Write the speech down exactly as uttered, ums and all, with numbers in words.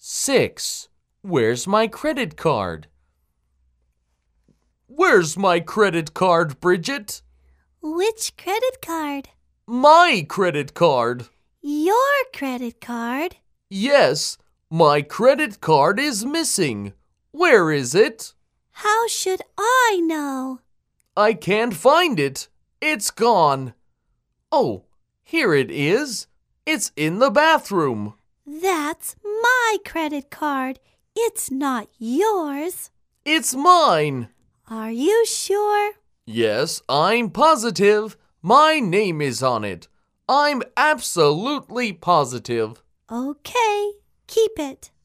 Six. Where's my credit card? Where's my credit card, Bridget? Which credit card? My credit card. Your credit card? Yes, my credit card is missing. Where is it? How should I know? I can't find it. It's gone. Oh, here it is. It's in the bathroom. That's my credit card. It's not yours. It's mine. Are you sure? Yes, I'm positive. My name is on it. I'm absolutely positive. Okay, keep it.